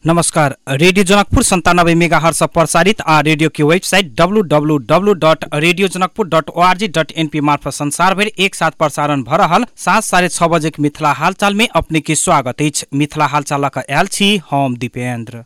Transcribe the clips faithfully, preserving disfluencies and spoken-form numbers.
नमस्कार। रेडियो जनकपुर संतानब्बे megahertz प्रसारित आ रेडियो की website W W W dot radio Janakpur dot O R G dot N P मार्फत संसार भर एक साथ प्रसारण भ रहल सात साढ़े छह बजे के मिथिला हालचाल में अपने के स्वागत अछि। मिथिला हालचाल का आयल छी हम दीपेंद्र।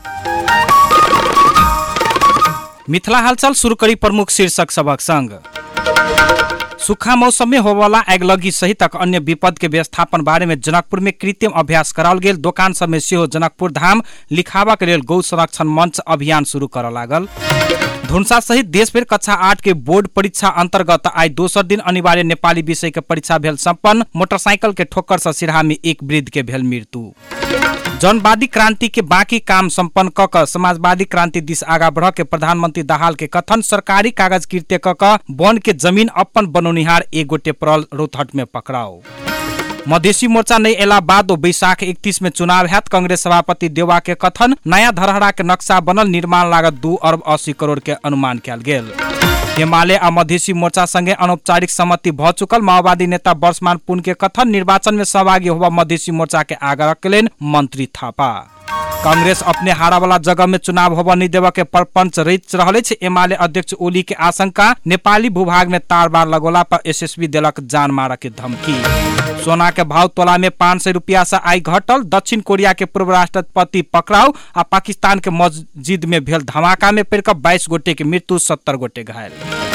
मिथिला हालचाल शुरू करी प्रमुख शीर्षक सबक संग। सूखा मौसम में होवाला आगलगी सहित अन्य विपद के व्यवस्थापन बारे में जनकपुर में कृत्रिम अभ्यास कराओल गेल। दोकान सब में सेहो जनकपुर धाम लिखावा के लेल गौ संरक्षण मंच अभियान शुरू कर लागल। धुनसा सहित देशभर कक्षा आठ के बोर्ड परीक्षा अंतर्गत आई दोसर दिन अनिवार्य नेपाली विषय के परीक्षा भेल संपन्न। मोटरसाइकिल के ठोकर से सिरहा में एक वृद्ध के भेल मृत्यु। जनवादी क्रांति के बाकी काम संपन्न क क समाजवादी क्रांति दिस आगा बढ़ के प्रधानमंत्री दाहाल के कथन। सरकारी कागज कृत्य क क वन के जमीन अपन बनौनिहार एक गोटे परल रोहतट में पकड़ाओ। मधेसी मोर्चा नहीं एला बाद बैशाख इकतीस में चुनाव हैत। कांग्रेस सभापति देवा के कथन। नया धरहरा के नक्शा बनल, निर्माण लागत दू अरब अस्सी करोड़ के अनुमान कयल गेल। एमाले आ मधेसी मोर्चा संगे अनौपचारिक सहमति भ चुकल। माओवादी नेता वर्षमान पुन के कथन। निर्वाचन में सहभागी होबा मधेसी मोर्चा के आग्रह केलनि मंत्री थापा। कांग्रेस अपने हारा वाला जगह में चुनाव होबा नहीं देवा के परपंच रच रहल छै। एमाले अध्यक्ष ओली के आशंका। नेपाली भूभाग में तार बार लगोला पर एसएसबी देलक जान मारा के धमकी। सोना के भाव तोला में पाँच सौ रुपया से आई घटल। दक्षिण कोरिया के पूर्व राष्ट्रपति पकड़ाव आ पाकिस्तान के मस्जिद में भेल धमाका में पड़ बाईस गोटे के मृत्यु, सत्तर गोटे घायल।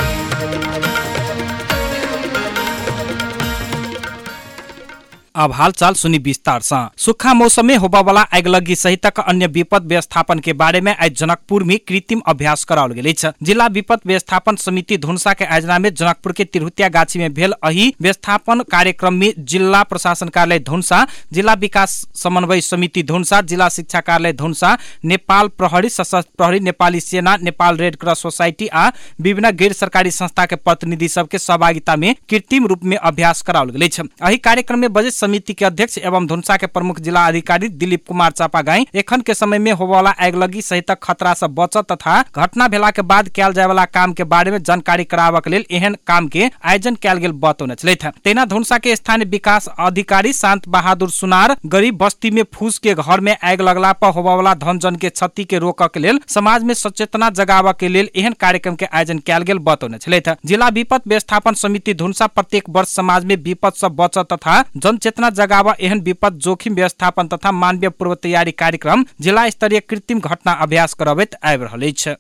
अब हालचाल सुनी विस्तार से। सूखा मौसम में होबा वाला आगलगी सहित अन्य विपद व्यवस्थापन के बारे में आज जनकपुर में कृत्रिम अभ्यास कराओल गेल अछि। जिला विपद व्यवस्थापन समिति धुनसा के आयोजना में जनकपुर के तिरहुतिया गाछी में भेल अही व्यवस्थापन कार्यक्रम में जिला प्रशासन कार्यालय धुनसा, जिला विकास समन्वय समिति धुनसा, जिला शिक्षा कार्यालय धुनसा, नेपाल प्रहरी, सशस्त्र प्रहरी, नेपाली सेना, नेपाल रेड क्रॉस सोसाइटी आ विभिन्न गैर सरकारी संस्था के प्रतिनिधि सबके सहभागिता में कृत्रिम रूप में अभ्यास कराओल गेल अछि। अही कार्यक्रम में बजट समिति के अध्यक्ष एवं धुनसा के प्रमुख जिला अधिकारी दिलीप कुमार चापागाई एखन के समय में होवाला आगलगी सहित खतरा से बचत तथा घटना भेला के बाद कयल जाय वाला काम के बारे में जानकारी कराबा के लेल एहन काम के आयोजन कयल गेल बतौने छलथि। तेना धुनसा के स्थानीय विकास अधिकारी शांत बहादुर सुनार गरीब बस्ती में फूस के घर में आग लगला पर होबा वाला धन जन के क्षति के रोकऽ के लेल समाज में सचेतना जगाबा के लेल एहन कार्यक्रम के आयोजन कयल गेल बतौने छलथि। जिला विपद व्यवस्थापन समिति धुनसा प्रत्येक वर्ष समाज में विपद से बचत तथा जनचेतना जगावा एहन विपद जोखिम व्यवस्थापन तथा मानवीय पूर्व तैयारी कार्यक्रम जिला स्तरीय कृत्रिम घटना अभ्यास करबैत आबि रहल अछि।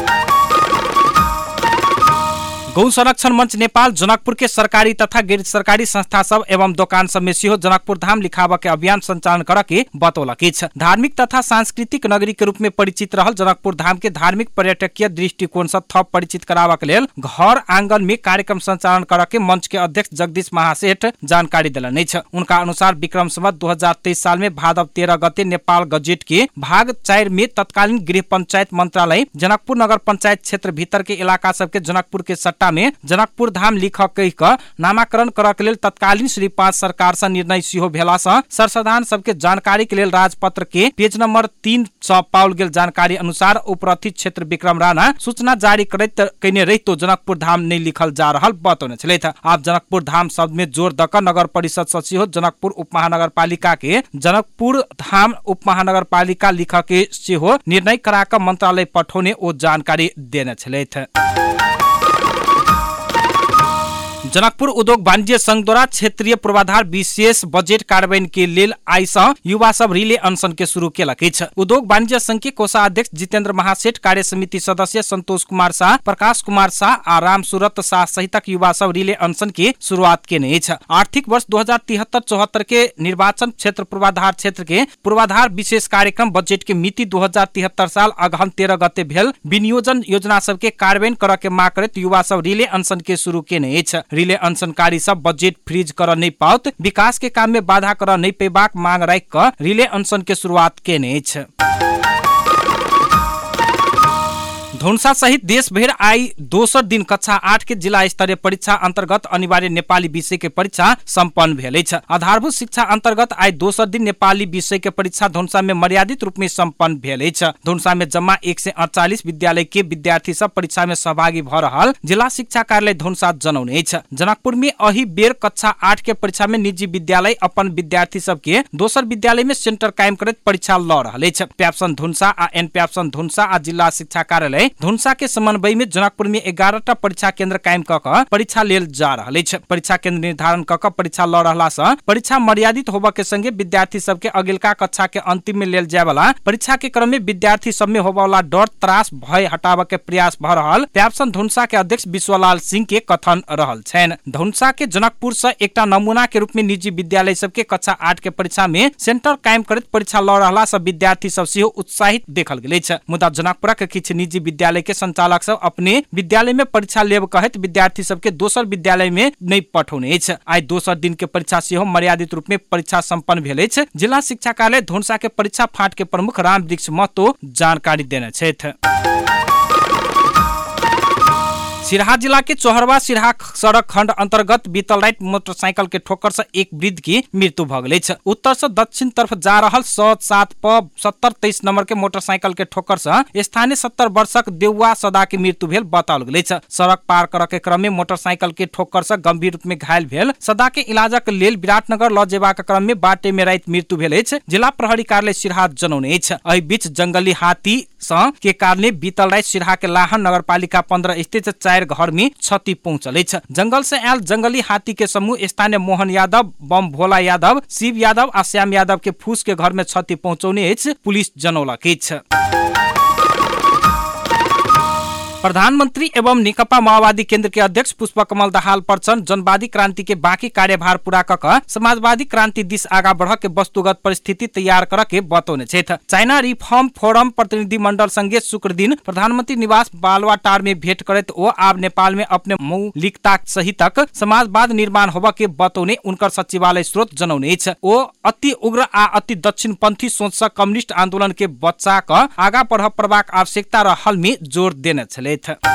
गौ संरक्षण मंच नेपाल जनकपुर के सरकारी तथा गैर सरकारी संस्था सब एवं दुकान सब में सेहो जनकपुर धाम लिखावा के अभियान संचालन कर के बतौलक अछि। धार्मिक तथा सांस्कृतिक नगरी के रूप में परिचित रहल जनकपुर धाम के धार्मिक पर्यटकीय दृष्टिकोण से थप परिचित करावा के लेल घर आंगन में कार्यक्रम संचालन कर के मंच के अध्यक्ष जगदीश महासेठ जानकारी देलनि अछि। उनका अनुसार विक्रम संवत दो हजार तेईस साल में भादव तेरह गते नेपाल गजेट के भाग चार में तत्कालीन गृह पंचायत मंत्रालय जनकपुर नगर पंचायत क्षेत्र भीतर के इलाका सबके जनकपुर के सट्टा में जनकपुर धाम लिख कहि क नामाकरण करऽ के लेल तत्कालीन श्री पांच सरकार से निर्णय सेहो भेला से सर्वसाधारण सबके जानकारी के लेल राजपत्र के पेज नंबर तीन सौ पाओल गेल जानकारी अनुसार उपरथी क्षेत्र विक्रम राणा सूचना जारी करैत कने रहितो जनकपुर धाम नहीं लिखल जा रहल बतौने छलथि। आप जनकपुर धाम शब्द में जोर द क नगर परिषद से सेहो जनकपुर उपमहानगर पालिका के जनकपुर धाम उपमहानगर पालिका लिख के सेहो निर्णय करा क मंत्रालय पठौने ओ जानकारी देने छलथि। जनकपुर उद्योग वाणिज्य संघ द्वारा क्षेत्रीय पूर्वाधार विशेष बजेट कार्यान्वयन के लेल आई से युवा सब रिले अनशन के शुरू केलक अछि। उद्योग वाणिज्य संघ के कोषाध्यक्ष जितेंद्र महासेठ, कार्य समिति सदस्य संतोष कुमार शाह, प्रकाश कुमार शाह आ राम सूरत शाह सहित युवा सब रिले अनशन के शुरुआत केने अछि। आर्थिक वर्ष दो हजार तिहत्तर चौहत्तर के निर्वाचन क्षेत्र पूर्वाधार क्षेत्र के पूर्वाधार विशेष कार्यक्रम बजेट के मिति दो हजार तिहत्तर साल अगहन तेरह गते भेल विनियोजन योजना सब के कार्यान्वयन करऽ के मांग करैत युवा सब रिले अनशन के शुरू केने अछि। रिले अनशनकारी सब बजेट फ्रीज कर नहीं पाओत, विकास के काम में बाधा कर नहीं पेबाक मांग राखि क रिले अनशन के शुरुआत केने अछि। धनुषा सहित देशभर आई दोसर दिन कक्षा आठ के जिला स्तरीय परीक्षा अंतर्गत अनिवार्य नेपाली विषय के परीक्षा सम्पन्न भेलै छ। आधारभूत शिक्षा अंतर्गत आई दोसर दिन नेपाली विषय के परीक्षा धनुषा में मर्यादित रूप में सम्पन्न भेलै छ। धनुषा में जम्मा एक सय अड़तालीस विद्यालय के विद्यार्थी सब परीक्षा में सहभागी भ रहल जिला शिक्षा कार्यालय धनुषा जनौने छ। जनकपुर में अही बेर कक्षा आठ के परीक्षा में निजी विद्यालय अपन विद्यार्थी सब के दोसर विद्यालय में सेंटर कायम करैत परीक्षा ल रहले छ। प्याप्सन धनुषा आ एन प्याप्सन धनुषा आ जिला शिक्षा कार्यालय धनुषा के समन्वय में जनकपुर में एगारहटा परीक्षा केंद्र कायम क क परीक्षा लेल जा रहले छ। परीक्षा केंद्र निर्धारण क क परीक्षा ल रहला स परीक्षा मर्यादित होबा के संगे विद्यार्थी सब के अगिलका कक्षा के अंतिम में लेल जाय वाला परीक्षा के क्रम में विद्यार्थी सब में होबा वाला डर त्रास भय हटाबा के प्रयास भ रहल प्याप्सन धनुषा के अध्यक्ष विश्वलाल सिंह के कथन रहल छैन। धनुषा के जनकपुर से एकटा नमूना के रूप में निजी विद्यालय सब के कक्षा आठ के परीक्षा में सेंटर कायम करैत परीक्षा ल रहला से विद्यार्थी सब सेहो उत्साहित देखल गेलै छ। मुदा जनकपुर के किछु निजी विद्यालय के संचालक सब अपने विद्यालय में परीक्षा लेब कहैत विद्यार्थी सब के दोसर विद्यालय में नहीं पठौने छ। आई दोसर दिन के परीक्षा सेहो मर्यादित रूप में परीक्षा संपन्न भेलै छ। जिला शिक्षा कार्यालय धनुषा के परीक्षा फाट के प्रमुख रामवृक्ष महतो जानकारी देने छथि। सिराहा जिला के चौहरवा सिराहा सड़क खंड अंतर्गत बीतल रात मोटरसाइकिल के ठोकर से एक वृद्ध की मृत्यु भ गेलै छ। उत्तर से दक्षिण तरफ जा रहल स सात प सत्तर तेईस नंबर के मोटरसाइकिल के ठोकर से स्थानीय सत्तर वर्षक देउवा सदा के मृत्यु भेल बताओल गेलै छ। सड़क पार करऽ के क्रम में मोटरसाइकिल के ठोकर से गंभीर रूप में घायल भेल सदा के इलाजक लेल विराटनगर ल जेबाक क्रम में बाटे में रात मृत्यु भेल अछि। जिला प्रहरी कार्यालय सिराहा जनौने अछि। एहि बीच जंगली हाथी के कारणे बीतल रात सिराहा के लाहन नगरपालिका पंद्रह स्थित चार घर में क्षति पहुंचल छ। जंगल से आयल जंगली हाथी के समूह स्थानीय मोहन यादव, बम भोला यादव, शिव यादव आ श्याम यादव के फूस के घर में क्षति पहुंचौने अछि, पुलिस जनौलक अछि। प्रधानमंत्री एवं नेकपा माओवादी केंद्र के अध्यक्ष पुष्पकमल दाहाल प्रचंड जनवादी क्रांति के बाकी कार्यभार पूरा क क समाजवादी क्रांति दिस आगा बढ़ के वस्तुगत परिस्थिति तैयार कर के बतौने छथि। चाइना रिफॉर्म फोरम प्रतिनिधि मंडल संगे शुक्र दिन प्रधानमंत्री निवास बालुवाटार में भेंट करैत ओ आब नेपाल में अपने मौलिकता सहितक समाजवाद निर्माण होबा के बतौने उनकर सचिवालय स्रोत जनौने अछि। ओ अति उग्र आ अति दक्षिणपंथी सोच से कम्युनिस्ट आंदोलन के बच्चा क आगा बढ़ प्रबाक आवश्यकता रहल में जोर देने छले।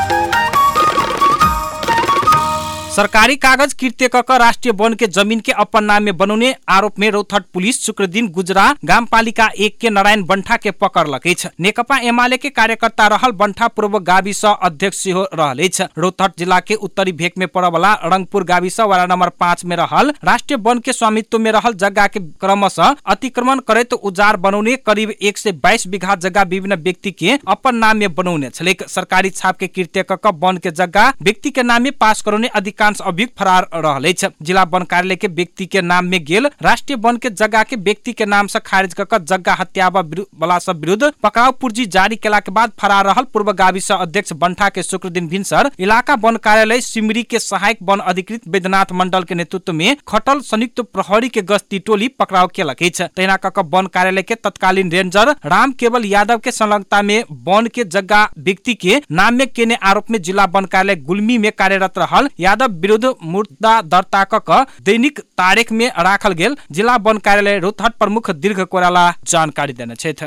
सरकारी कागज कृत्य क क राष्ट्रीय वन के जमीन के अपन नाम में बनौने आरोप में रौतहट पुलिस शुक्र दिन गुजरा गामपालिका एक के नारायण बंठा के पकड़लक अछि। नेकपा एमाले के कार्यकर्ता रहल बंठा पूर्व गाविस अध्यक्ष सेहो रहल अछि। रौतहट जिला के उत्तरी भेक में पड़े वाला रंगपुर गाविस वार्ड नंबर पाँच में रहल राष्ट्रीय वन के स्वामित्व में रहल जगह के क्रमशः अतिक्रमण करैत उजार बनौने करीब एक सौ बाईस बीघा जगह विभिन्न व्यक्ति के अपन नाम में बनौने छले। सरकारी छाप के कृत्य क क वन के जगह व्यक्ति के नाम में पास करौने अधिकार अभियुक्त फरार रहले छ। जिला वन कार्यालय के व्यक्ति के नाम में गेल राष्ट्रीय वन के जगह के व्यक्ति के नाम से खारिज क क जगह हत्या वाला सब विरुद्ध पकड़ाव पूर्जी जारी केला के बाद फरार रहल पूर्व गाविस अध्यक्ष बंठा के शुक्र दिन भिनसर इलाका वन कार्यालय सिमरी के सहायक वन अधिकृत वैद्यनाथ मंडल के नेतृत्व में खटल संयुक्त प्रहरी के गश्ती टोली पकड़ाव केलक अछि। तहिना क क वन कार्यालय के तत्कालीन रेंजर राम केवल यादव के संलग्नता में वन के जगह व्यक्ति के नाम में केने आरोप में जिला वन कार्यालय गुल्मी में कार्यरत रहल यादव विरुद्ध मुद्दा दर्ता क क दैनिक तारीख में राखल गेल जिला वन कार्यालय रौतहट प्रमुख दीर्घ कोइराला जानकारी देने छथि।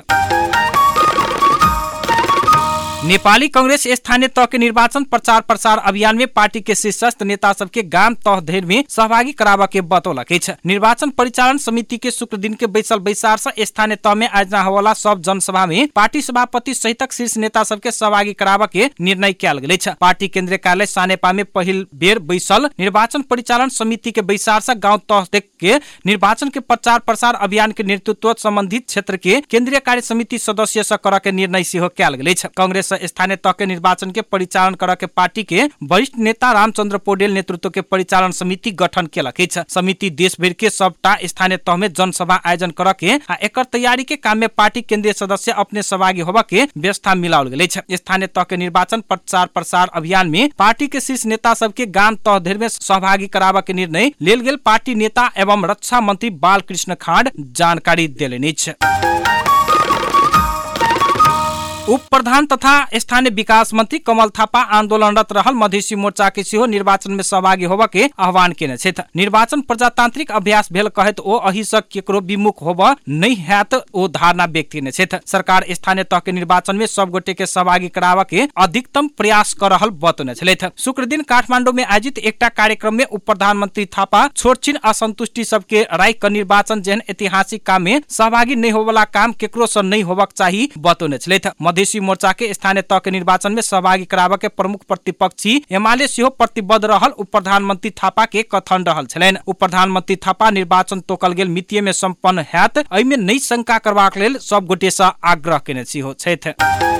नेपाली कांग्रेस स्थानीय तह के निर्वाचन प्रचार प्रसार अभियान में पार्टी के शीर्षस्थ नेता सबके गाम तह धेर में सहभागी कराबा के बतौलक अछि। निर्वाचन परिचालन समिति के शुक्र दिन के बैसल बैसार से स्थानीय तह में आयोजना होवाला सब जनसभा में पार्टी सभापति सहितक शीर्ष नेता सबके सहभागी कराबा के निर्णय कयल गेल अछि। पार्टी केंद्रीय कार्यालय सानेपा में पहिल बेर बैसल निर्वाचन परिचालन समिति के बैसार से गाँव तह के निर्वाचन के प्रचार प्रसार अभियान के नेतृत्व संबंधित क्षेत्र के केंद्रीय कार्य समिति सदस्य से कर के निर्णय सेहो कयल गेल अछि। कांग्रेस स्थानीय तह के निर्वाचन के परिचालन कर के पार्टी के वरिष्ठ नेता रामचंद्र पौडेल नेतृत्व के परिचालन समिति गठन केलक अछि। समिति देश भर के सबटा स्थानीय तह में जनसभा आयोजन कर के आ एकर तैयारी के काम में पार्टी केंद्रीय सदस्य अपने सहभागी होबा के व्यवस्था मिलाओल गेल अछि। स्थानीय तह के निर्वाचन प्रचार प्रसार अभियान में पार्टी के शीर्ष नेता सबके गाम तह धेर में सहभागी कराबा के निर्णय लेल गेल पार्टी नेता एवं रक्षा मंत्री बालकृष्ण खाड़ जानकारी देलनि अछि। उप प्रधान तथा स्थानीय विकास मंत्री कमल थापा आंदोलनरत रहल मधेसी मोर्चा के सेहो निर्वाचन में सहभागी होबा के आह्वान केने छथि। निर्वाचन प्रजातांत्रिक अभ्यास भेल कहत ओ अही से केकरो विमुख होबा नहीं हैत ओ धारणा व्यक्त केने छथि। सरकार स्थानीय तह के निर्वाचन में सब गोटे के सहभागी कराबा के अधिकतम प्रयास कर रहल बतौने छथि। शुक्र दिन काठमांडू में आयोजित एकटा कार्यक्रम में उप प्रधानमंत्री थापा छोटछिन असंतुष्टि सबके राय क निर्वाचन जेहन ऐतिहासिक काम में सहभागी नहीं होबला काम केकरो से नहीं होबाक चाही बतौने छथि। मधेसी मोर्चा के स्थानीय तह के निर्वाचन में सहभागी कराबा के प्रमुख प्रतिपक्षी एमाले सेहो प्रतिबद्ध रहल उप प्रधानमंत्री थापा के कथन रहल छलैन। उप प्रधानमंत्री थापा निर्वाचन तोकल गेल मितिये में संपन्न हैत एहिमे नहि शंका करबाक लेल सब गोटे से आग्रह केने छथि।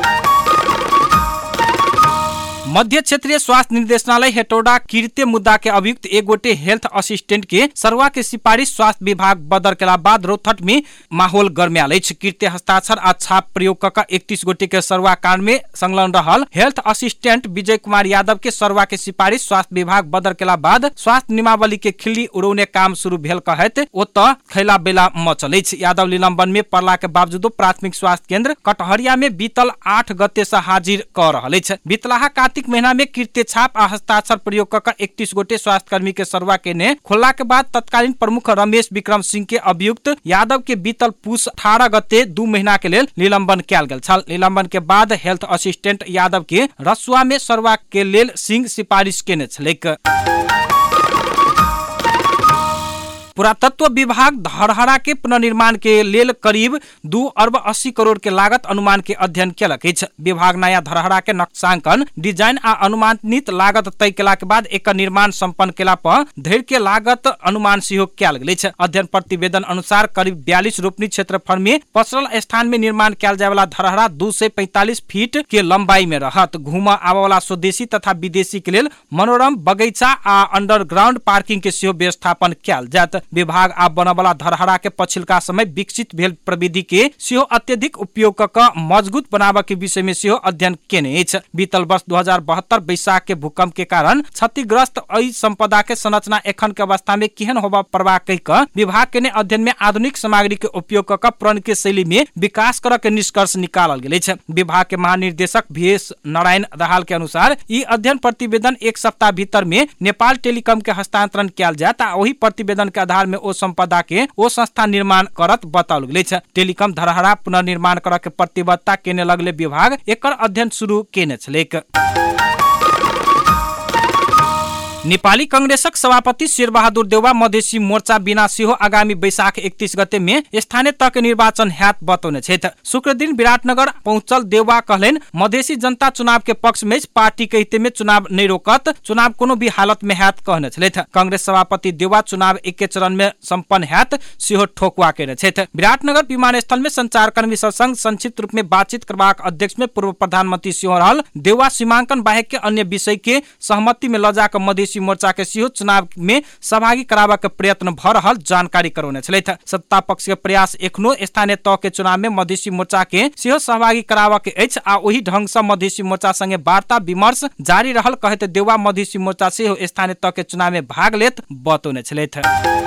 मध्य क्षेत्रीय स्वास्थ्य निर्देशनालय हेटौडा कीर्ति मुद्दा के अभियुक्त एक गोटे हेल्थ असिस्टेंट के सरवा के सिफारिश स्वास्थ्य विभाग बदर केला बाद रोहतट में माहौल गरमायल अछि। कीर्ति हस्ताक्षर आ छाप प्रयोग क इकतीस गोटे के सरवा कांड में संलग्न रहल हेल्थ असिस्टेंट विजय कुमार यादव के सरवा के सिफारिश स्वास्थ्य विभाग बदर केला बाद स्वास्थ्य नियमावली के खिल्ली उड़ौने काम शुरू भेल कहत ओतऽ खैला बेला मचल अछि। यादव निलंबन में पड़ला के बावजूदो प्राथमिक स्वास्थ्य केंद्र कटहरिया में बीतल आठ गते से हाजिर क रहल अछि। बीतलाहा कार्तिक महीना में कीर्ति छाप आ हस्ताक्षर प्रयोग कर इकतीस गोटे स्वास्थ्य कर्मी के सरवा के ने खोलला के बाद तत्कालीन प्रमुख रमेश विक्रम सिंह के अभियुक्त यादव के बीतल पूस अठारह गते दू महीना के लेल निलंबन कयल गेल छल। निलंबन के बाद हेल्थ असिस्टेंट यादव के रसुआ में सरवा के लेल सिंह सिफारिश केने छलैक। पुरातत्व विभाग धरहरा के पुनर्निर्माण के लेल करीब दू अरब अस्सी करोड़ के लागत अनुमान के अध्ययन केलक अछि। विभाग नया धरहरा के नक्शांकन डिजाइन आ अनुमानित लागत तय केला के बाद एकर निर्माण संपन्न केला पर धैर्य के लागत अनुमान सेहो कयल गेल अछि। अध्ययन प्रतिवेदन अनुसार करीब बयालीस रोपनी क्षेत्रफल में पसरल स्थान में निर्माण कयल जाय वाला धरहरा दू सौ पैंतालीस फीट के लंबाई में रहत। घूम आबय वाला स्वदेशी तथा विदेशी के लेल मनोरम बगीचा आ अंडरग्राउंड पार्किंग के सेहो व्यवस्थापन कयल जायत। विभाग आ बनबला धरहरा के पछिलका समय विकसित भेल प्रविधि के सेहो अत्यधिक उपयोग क मजबूत बनाबा के विषय में सेहो अध्ययन केने अछि। बीतल वर्ष दू हजार बहत्तर बैसाख के भूकंप के कारण क्षतिग्रस्त एहि संपदा के संरचना एखन के अवस्था में केहन होबा परवाह कई क विभाग के ने अध्ययन में आधुनिक सामग्री के उपयोग क पुरान के शैली में विकास कर के निष्कर्ष निकालल गेल अछि। विभाग के महानिर्देशक भीएस नारायण दाहाल के अनुसार ई अध्ययन प्रतिवेदन एक सप्ताह भीतर में नेपाल टेलीकॉम के हस्तांतरण कयल जायत आ ओही प्रतिवेदन के आधार में ओ संपदा के ओ संस्था निर्माण करत बताओल गेल अछि। टेलीकॉम धरहरा पुनर्निर्माण करऽ के प्रतिबद्धता केने लगले विभाग एकर अध्ययन शुरू केने छलैक। नेपाली कांग्रेसक सभापति शेरबहादुर देउवा मधेसी मोर्चा बिना सेहो आगामी बैशाख एकतीस गते में स्थानीय तह के निर्वाचन हैत बतौने छथि। शुक्र दिन विराटनगर पहुंचल देउवा कहलेन मधेसी जनता चुनाव के पक्ष में पार्टी के हित में चुनाव नहीं रोकत, चुनाव कोनो भी हालत में हैत कहने छथि। कांग्रेस सभापति देउवा चुनाव एके चरण में संपन्न हैत सेहो ठोकुआ केने छथि। विराटनगर विमानस्थल में संचारकर्मी संग संक्षिप्त रूप में बातचीत करबाक अध्यक्ष में पूर्व प्रधानमंत्री सेहो रहल देउवा सीमांकन बाहेक के अन्य विषय के सहमति में लजाक मधेसी मोर्चा के सेहो चुनाव में सहभागी कराबा के प्रयत्न भ रहल जानकारी करौने छलैथ। सत्ता पक्ष के प्रयास एखनो स्थानीय तह के चुनाव में मधेसी मोर्चा के सेहो सहभागी कराबा के अछि आ ओही ढंग से मधेसी मोर्चा संगे वार्ता विमर्श जारी रहल कहते देउवा मधेसी मोर्चा सेहो स्थानीय तह के चुनाव में भाग लेत बतौने छलैथ।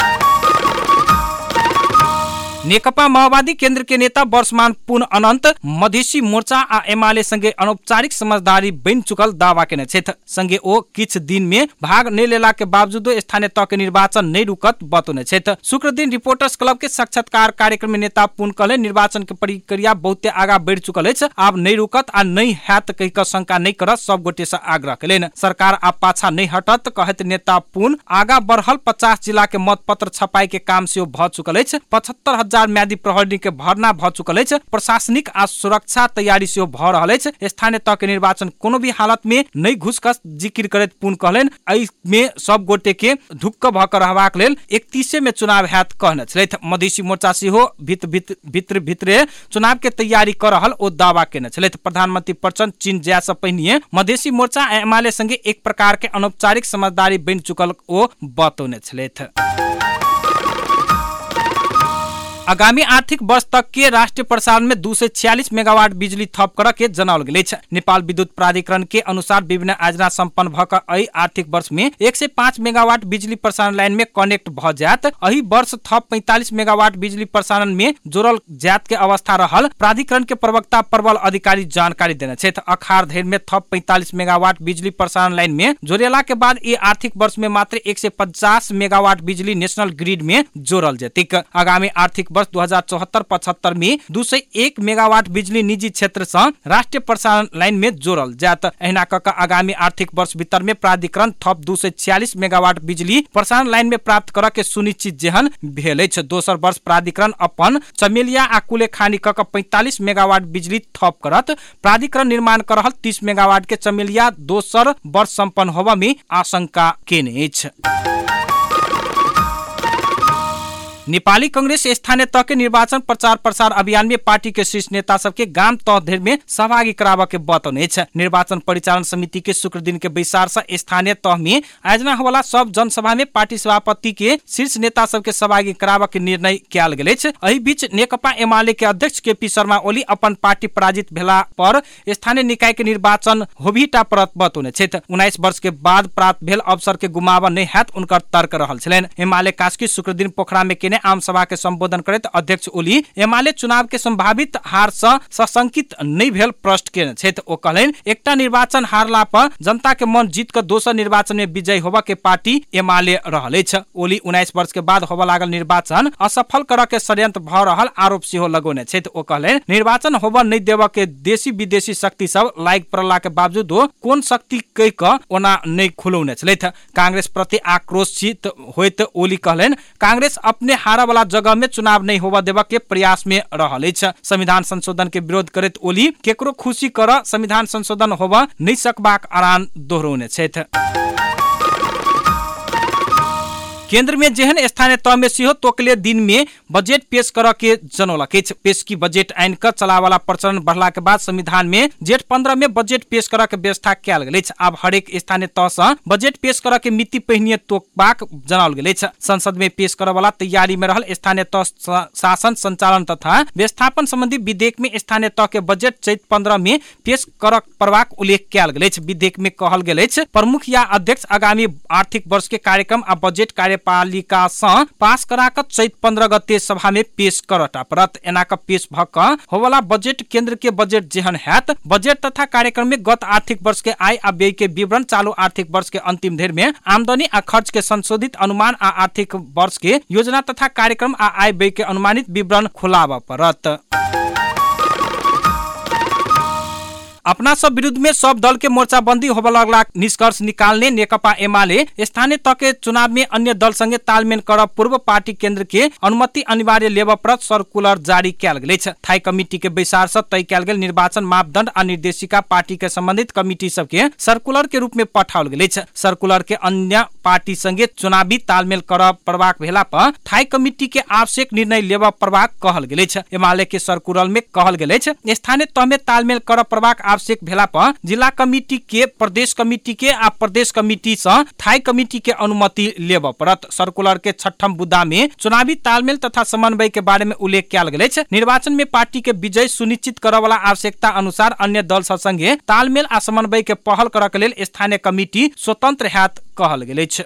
नेकपा माओवादी केंद्र के नेता वर्षमान पुन अनंत मधेसी मोर्चा आ एमाले संगे अनौपचारिक समझदारी बन चुकल दावा केने छथि। संगे ओ किछ दिन में भाग नहीं लेला के बावजूद स्थानीय तह के निर्वाचन नहीं रुकत बतौने छथि। शुक्र दिन रिपोर्टर्स क्लब के साक्षात्कार कार्यक्रम में नेता पुन कहले निर्वाचन के प्रक्रिया बहुते आगा बढ़ चुकल अछि, आब नहीं रुकत आ नहीं हैत कहि क शंका नहीं करत सब गोटे से आग्रह केलनि। सरकार आब पाछा नहीं हटत कहत नेता पुन आगा बढ़ल पचास जिला के मतपत्र छपाई के काम से भ चुकल अछि। पचहत्तर हजार म्यादी प्रहरी के भरना भ चुकल अछि। प्रशासनिक आ सुरक्षा तैयारी से भ रहल अछि। स्थानीय तह के निर्वाचन कोनो भी हालत में नहीं घुसकस जिक्र करैत पुन कहलनि एहि में सब गोटे के धुक्क भ क रहबाक लेल इकतीसे में चुनाव हैत कहने छलैथ। मधेसी मोर्चा सेहो भीत भीत भीतर भीतरे चुनाव के तैयारी कर रहल ओ दावा केने छलैथ। प्रधानमंत्री प्रचंड चीन जाय से पहिने मधेसी मोर्चा आ एमाले संगे एक प्रकार के अनौपचारिक समझदारी बन चुकल ओ बतौने छलैथ। आगामी आर्थिक वर्ष तक के राष्ट्रीय प्रसारण में दो सौ छियालीस मेगावाट बिजली थप कर के जनाओल गेल छ। नेपाल विद्युत प्राधिकरण के अनुसार विभिन्न योजना सम्पन्न भक एहि आर्थिक वर्ष में एक सौ पाँच मेगावाट बिजली प्रसारण लाइन में कनेक्ट भ जात। एहि वर्ष थप पैंतालीस मेगावाट बिजली प्रसारण में जोड़ल जात के अवस्था रहल प्राधिकरण के प्रवक्ता प्रबल अधिकारी जानकारी देने छथि। अखार धरि में थप पैंतालीस मेगावाट बिजली प्रसारण लाइन में जोड़ेला के बाद ये आर्थिक वर्ष में मात्र एक सौ पचास मेगावाट बिजली नेशनल ग्रिड में जोड़ल जेतिक। आगामी आर्थिक वर्ष दो हजार चौहत्तर पचहत्तर में दो सौ एक मेगावाट बिजली निजी क्षेत्र से राष्ट्रीय प्रसारण लाइन में जोड़ल जात। एहिना कऽ आगामी आर्थिक वर्ष भीतर में प्राधिकरण थप दो सौ छियालीस मेगावाट बिजली प्रसारण लाइन में प्राप्त कर के सुनिश्चित जेहन भेल अछि। दोसर वर्ष प्राधिकरण अपन चमेलिया आ कुलेखानी कऽ पैंतालीस मेगावाट बिजली थप करत। प्राधिकरण निर्माण कर रहल तीस मेगावाट के चमेलिया दोसर वर्ष संपन्न होबा में आशंका केने अछि। नेपाली कांग्रेस स्थानीय तह के निर्वाचन प्रचार प्रसार अभियान में पार्टी के शीर्ष नेता सबके गाम तह धरि में सहभागी कराबा के बतौने छ। निर्वाचन परिचालन समिति के शुक्र दिन के बैसार से स्थानीय तह में आयोजना होवाला सब जनसभा में पार्टी सभापति के शीर्ष नेता सबके सहभागी कराबा के निर्णय कयल गेल अछि। एहि बीच नेकपा एमाले के अध्यक्ष के पी शर्मा ओली अपन पार्टी पराजित भेला पर स्थानीय निकाय के निर्वाचन होबीटा परत बतौने छथि। उन्नाइस वर्ष के बाद प्राप्त भेल अवसर के गुमावा नहीं हैत उनकर तर्क रहल छलनि। एमाले कास्की शुक्र दिन पोखरा में केने आम सभा के संबोधन करैत अध्यक्ष ओली एमाले चुनाव के संभावित हार से सशंकित नहीं भेल प्रश्न केने छथि। ओ कहलनि एकटा निर्वाचन हारला पर जनता के मन जीत कर दोसर निर्वाचन में विजयी होबा के पार्टी एमाले रहल अछि। ओली उन्नाइस वर्ष के बाद होबा लागल निर्वाचन असफल कर के षड्यंत्र भ रहल आरोप सेहो लगौने छथि। ओ कहलनि निर्वाचन होबा नहीं देबा के देशी विदेशी शक्ति सब लाइक पड़ला के बावजूद कोन शक्ति कहि क ओना नहीं खुलौने छलथि। कांग्रेस प्रति आक्रोशित होइत ओली कहलनि कांग्रेस अपने हारा वाला जगह में चुनाव नहीं होवा देवा के प्रयास में रहल अछि। संविधान संशोधन के विरोध करैत ओली केकरो खुशी कर संविधान संशोधन होवा नहीं सकबाक आह्वान दोहरौने छथि। केंद्र में जेहन स्थानीय तह में सेहो तोकले दिन में बजट पेश कर के जनौलक अछि। पेश की बजट आइन का चलावाला प्रचलन बढ़ला के बाद संविधान में जेठ पंद्रह में बजट पेश कर के व्यवस्था कयल गेल अछि। अब हरेक स्थानीय तह से बजट पेश कर के मिति पहिने तोकबाक जनाओल गेल अछि। संसद में पेश करे वाला तैयारी में रहल स्थानीय तह शासन संचालन तथा व्यवस्थापन संबंधी विधेयक में स्थानीय तह के बजट चैत पंद्रह में पेश कर परवाक उल्लेख कयल गेल अछि। विधेयक में कहल गेल अछि प्रमुख या अध्यक्ष आगामी आर्थिक वर्ष के कार्यक्रम आ बजट कार्य पालिका से पास करा कर चैत पंद्रह गते सभा में पेश करटा परत। एना का पेश भक होवाला बजट केंद्र के बजट जेहन हैत बजट तथा कार्यक्रम में गत आर्थिक वर्ष के आय आ व्यय के विवरण चालू आर्थिक वर्ष के अंतिम धरि में आमदनी आ खर्च के संशोधित अनुमान आ आर्थिक वर्ष के योजना तथा कार्यक्रम आ आय व्यय के अनुमानित विवरण खुलावा परत। अपना सब विरुद्ध में सब दल के मोर्चाबंदी होबा लगला निष्कर्ष निकालने नेकपा एमाले स्थानीय तह के चुनाव में अन्य दल संगे तालमेल कर पूर्व पार्टी केंद्र के अनुमति अनिवार्य लेबा पर सर्कुलर जारी कयल गेल अछि। थाई कमिटी के बैसार से तय कयल गेल निर्वाचन मापदंड आ निर्देशिका पार्टी के संबंधित कमिटी सब के सर्कुलर के रूप में पठाओल गेल अछि। सर्कुलर के अन्य पार्टी संगे चुनावी तालमेल कर परवाक भेला पर थाई कमिटी के आवश्यक निर्णय लेबा परवाक कहल गेल अछि। एमाले के सर्कुलर में कहल गेल अछि स्थानीय तह में तालमेल कर परवाक आवश्यक भेला पर जिला कमिटी के प्रदेश कमिटी के आ प्रदेश कमिटी से थाई कमिटी के अनुमति लेबा पड़त। सर्कुलर के छठम बुदा में चुनावी तालमेल तथा समन्वय के बारे में उल्लेख कयल गेल अछि। निर्वाचन में पार्टी के विजय सुनिश्चित करय वाला आवश्यकता अनुसार अन्य दल सब संगे तालमेल आ समन्वय के पहल करय के लेल स्थानीय कमिटी स्वतंत्र हैत कहल गेल अछि।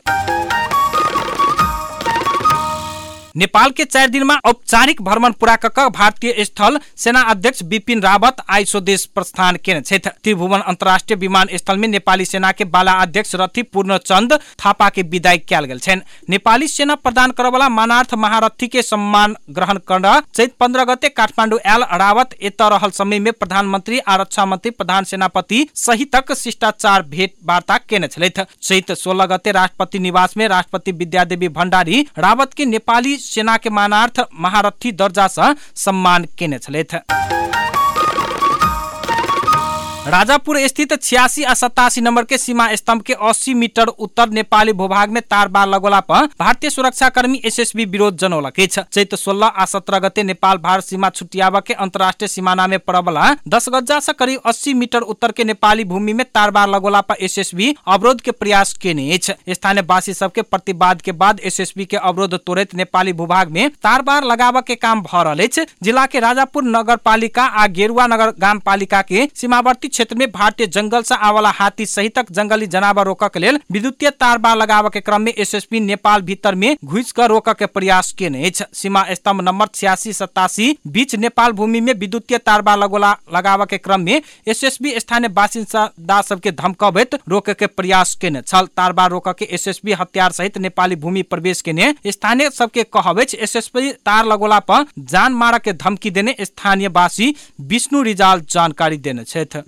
नेपाल के चार दिन में औपचारिक भ्रमण पूरा कऽ भारतीय स्थल सेना अध्यक्ष बिपिन रावत आई स्वदेश प्रस्थान केने छथि। त्रिभुवन अंतर्राष्ट्रीय विमान स्थल में नेपाली सेना के बाला अध्यक्ष रथी पूर्णचंद थापा के विदाई कयल गेल छनि। नेपाली सेना प्रदान करे वाला मानार्थ महारथी के सम्मान ग्रहण कर चैत पंद्रह गते काठमांडू आयल रावत एतऽ रहल समय में प्रधानमंत्री आ रक्षा मंत्री प्रधान सेनापति सहितक शिष्टाचार भेंट वार्ता केने छलथि। चैत सोलह गते राष्ट्रपति निवास में राष्ट्रपति विद्यादेवी भण्डारी रावत के नेपाली सेना के मानार्थ महारथी दर्जा से सम्मान केने छलथि। राजापुर स्थित छियासी आ सतासी नंबर के सीमा स्तंभ के अस्सी मीटर उत्तर नेपाली भूभाग में तार बार लगोला पर भारतीय सुरक्षा कर्मी एसएसबी विरोध जनौलक छ। चैत सोलह आ सत्रह गते नेपाल भारत सीमा छुटियावा के अंतर्राष्ट्रीय सीमाना में पड़वला दस गजा से करीब अस्सी मीटर उत्तर के नेपाली भूमि में तार बार लगोला पर एसएसबी अवरोध के प्रयास केने छ। स्थानीय वासी सबके प्रतिवाद के बाद एसएसबी के अवरोध तोड़ैत नेपाली भूभाग में तार बार लगावा के काम भ रहल छ। जिला के राजापुर नगर पालिका आ गेरुआ नगर गाम पालिका के सीमावर्ती क्षेत्र में भारतीय जंगल से आवाला हाथी सहितक जंगली जनावर रोकक लेल विद्युतीय तार बार लगावा के क्रम में एसएसबी नेपाल भीतर में घुस कर रोकक के प्रयास केने छ। सीमा स्तंभ नंबर छियासी सतासी बीच नेपाल भूमि में विद्युतीय तार बार लगोला लगावा के क्रम में एसएसबी स्थानीय बासिंदा सबके धमकावैत रोके के प्रयास केने छल। तार बार रोकक के एसएसबी हथियार सहित नेपाली भूमि प्रवेश केने स्थानीय सबके कहवे छ। एसएसबी तार लगोला पर जान मार के धमकी देने स्थानीय वासी विष्णु रिजाल जानकारी देने छथि।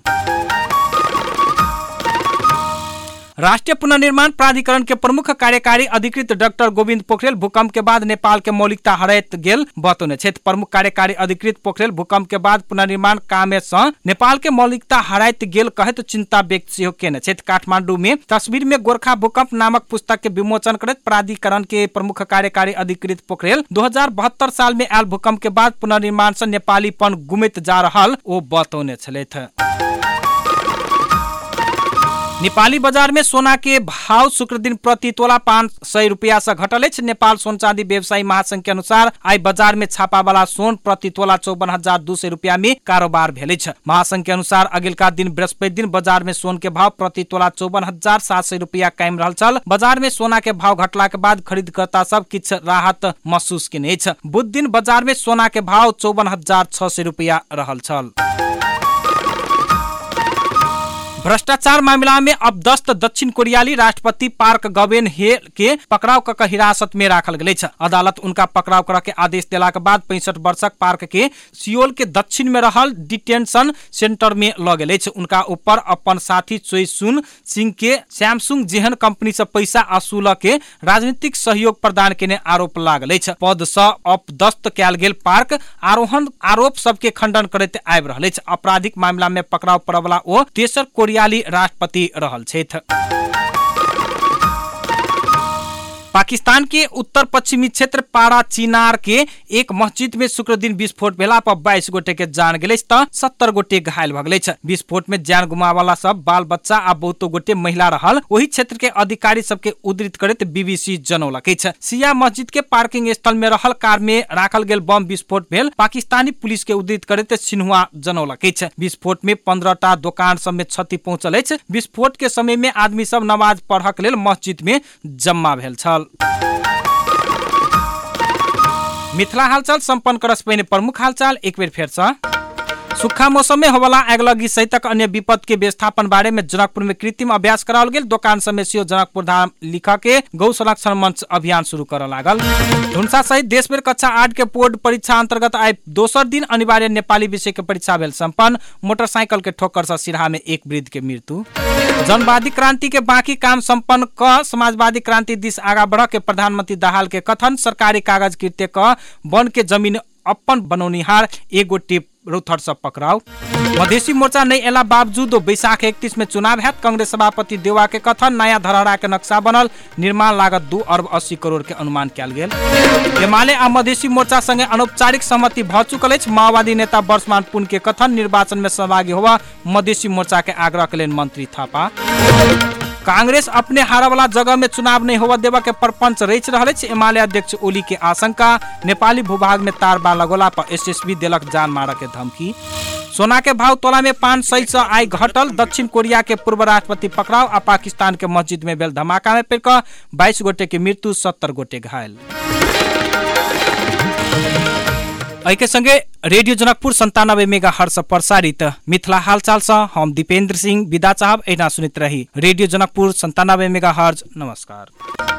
राष्ट्रीय पुनर्निर्माण प्राधिकरण के प्रमुख कार्यकारी अधिकृत डाक्टर गोविंद पोखरेल भूकंप के बाद नेपाल के मौलिकता हराइत गेल बतौने छथि। प्रमुख कार्यकारी अधिकृत पोखरेल भूकंप के बाद पुनर्निर्माण काम से नेपाल के मौलिकता हराइत गेल कहत चिंता व्यक्त सेहो केने छथि। काठमांडू में तस्वीर में गोरखा भूकंप नामक पुस्तक के विमोचन करत प्राधिकरण के प्रमुख कार्यकारी अधिकृत पोखरेल दो हजार बहत्तर साल में आयल भूकंप के बाद पुनर्निर्माण से नेपालीपन गुमैत जा रहल ओ बतौने छलैथ। नेपाली बाजार में सोना के भाव शुक्र दिन प्रति तोला पाँच सय रुपया से घटल छ। नेपाल सोन चांदी व्यवसायी महासंघ के अनुसार आई बाजार में छापा वाला सोन प्रति तोला चौवन हजार दू सौ रुपया में कारोबार भेल छ। महासंघ के अनुसार अगिलका दिन बृहस्पति दिन बाजार में सोन के भाव प्रति तोला चौवन हजार सात सौ रुपया कायम रहल छल। बाजार में सोना के भाव घटला के बाद खरीदकर्ता सब किछ राहत महसूस केने छ। बुध दिन बाजार में सोना के भाव चौवन हजार छह सौ रुपया रहल छल। भ्रष्टाचार मामला में अब दस्त दक्षिण कोरियाली राष्ट्रपति पार्क गवेन हे के पकड़ाव क के हिरासत में राखल गेल छ। अदालत उनका पकड़ाव कर के आदेश देला के बाद पैंसठ वर्षक पार्क के सियोल के दक्षिण में रहल डिटेंशन सेंटर में ल गेल छ। उनका ऊपर अपन साथी चोई सुन सिंह के सैमसंग जेहन कंपनी से पैसा असूल के राजनीतिक सहयोग प्रदान केने आरोप लागल छ। पद से अपदस्त कैल गेल पार्क आरोहण आरोप सबके खंडन करते आबि रहल छ। आपराधिक मामला में पकड़ाव पड़वला ओ तेसर कोरियाली राष्ट्रपति रहल छथि। पाकिस्तान के उत्तर पश्चिमी क्षेत्र पारा चिनार के एक मस्जिद में शुक्र दिन विस्फोट भेला पर बाईस गोटे के जान गेल त सत्तर गोटे घायल भ गेल छ। विस्फोट में जान गुमावाला सब बाल बच्चा आ बहुतो गोटे महिला रहल। वही क्षेत्र के अधिकारी सबके उद्धृत करैत बीबीसी जनौलक छ। सिया मस्जिद के पार्किंग स्थल में रहल कार में राखल गेल बम विस्फोट भेल पाकिस्तानी पुलिस के उद्धृत करैत सिन्हुआ जनौलक छ। विस्फोट में पंद्रह टा दुकान सब में क्षति पहुंचल छ। विस्फोट के समय में आदमी सब नमाज पढ़क लेल मस्जिद में जम्मा भेल छल। मिथिला हालचाल संपन्न करस पहिने प्रमुख हालचाल एक बेर फेर से। सुखा मौसम में होवाला आगलगी सहितक अन्य विपद के व्यवस्थापन बारे में जनकपुर में कृत्रिम अभ्यास कराओल गेल। दोकान समेत जनकपुर धाम लिखा के गौ संरक्षण मंच अभियान शुरू कर लागल। धुनसा सहित देश भर कक्षा आठ के बोर्ड परीक्षा अंतर्गत आए दोसर दिन अनिवार्य नेपाली विषय के परीक्षा भेल संपन्न। मोटरसाइकिल के ठोकर से सिरहा में एक वृद्ध के मृत्यु। जनवादी क्रांति के बाकी काम संपन्न क समाजवादी क्रांति दिश आगा बढ़ के प्रधानमंत्री दाहाल के कथन। सरकारी कागज कृत्य क वन के जमीन अपन बनौनिहार एगो टिप रौथर सब पकड़ाव। मधेसी मोर्चा नहीं एला बावजूद बैसाख इकतीस में चुनाव हैत। कांग्रेस सभापति देवा के कथन। नया धरहरा के नक्शा बनल। निर्माण लागत दू अरब अस्सी करोड़ के अनुमान कैल गेल। एमाले आ मधेसी मोर्चा संगे अनौपचारिक सहमति भ चुकल अछि। माओवादी नेता वर्षमान पुन के कथन। निर्वाचन में सहभागी होवा मधेसी मोर्चा के आग्रह कलेन मंत्री थापा। कांग्रेस अपने हारा वाला जगह में चुनाव नहीं होवा देवा के प्रपंच रच रहा है। एमाले अध्यक्ष ओली के आशंका। नेपाली भूभाग में तार बार लगोला पर एसएसबी देलक जान मार के धमकी। सोना के भाव तोला में पाँच सौ से आई घटल। दक्षिण कोरिया के पूर्व राष्ट्रपति पकड़ाव आ पाकिस्तान के मस्जिद में भेल धमाका में पेड़ बाईस गोटे के मृत्यु सत्तर गोटे घायल। एके संगे रेडियो जनकपुर संतानबे मेगा हर्ष प्रसारित मिथिला हालचाल से हम दीपेंद्र सिंह विदा चाहब। एना सुनित रही रेडियो जनकपुर संतानबे मेगा हर्ष। नमस्कार।